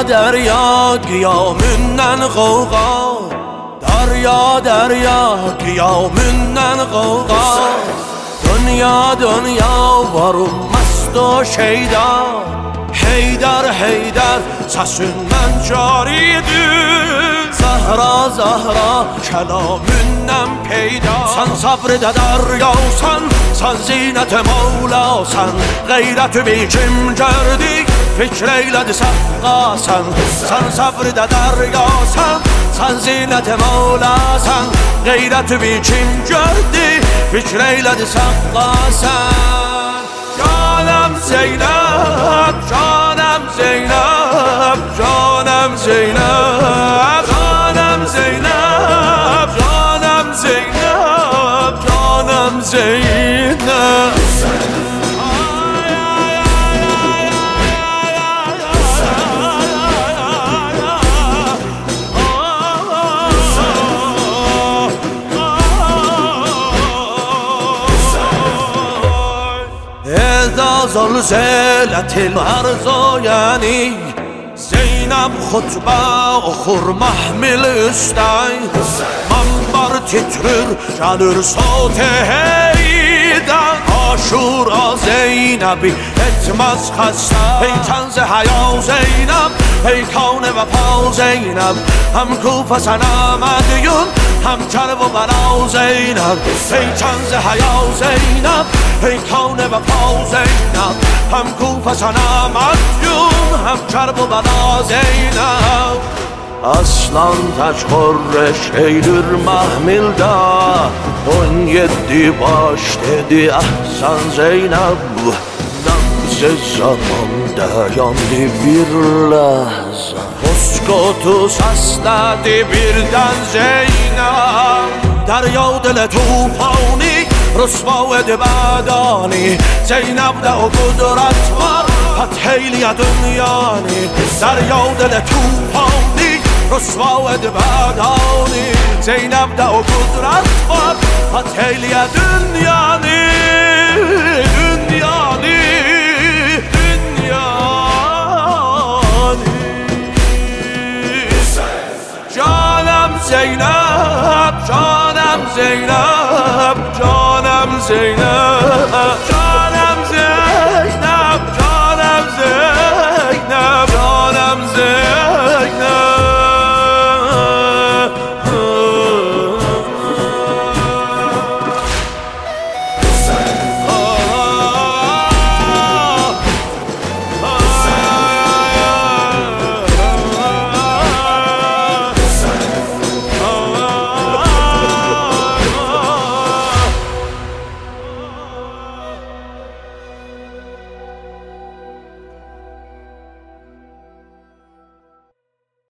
دریا قیامونن غوغا دریا دریا قیامونن غوغا دنیا دنیا وارو مست و شیدا حیدر حیدر سسون من جاریدی زهرا زهرا کلامونم پیدا سن صبر دریا سن زینت مولا سن غیرت بیچم کردی فکر ایلد سقا سن صبر دریا سن زینت مولا سن غیرت بیچم کردی فکر ایلد سقا جانم زینب جانم زینب جانم زینب جانم زینب جانم زینب جانم زینب زلزلة الأرزاياني زينب خطبه okur mahmil üstay Mambar titrir gelir sote heyden Aşura Zeynep'i etmez hasta Ey kanze haya Zeynep Ey kavne vefa Zeynep Hem kufa sen Ahmediyun Hem kerb و bela Zeynep Ey kanze haya Zeynep Ey kavne vefa Zeynep Hem kufa sen Ahmediyun Hem kerb و bela Zeynep Aslan taç korreş eylür mahmilda 17 baş dedi ahsan Zeynep Nabz zaman dayandı bir lahza Koskotu sasladı birden Zeynep Derya dil tufani رسوا بدانی زینب ده و قدرت var فتحیلی دنیانی دریا دل توفانی رسوا بدانی زینب ده و قدرت var فتحیلی دنیانی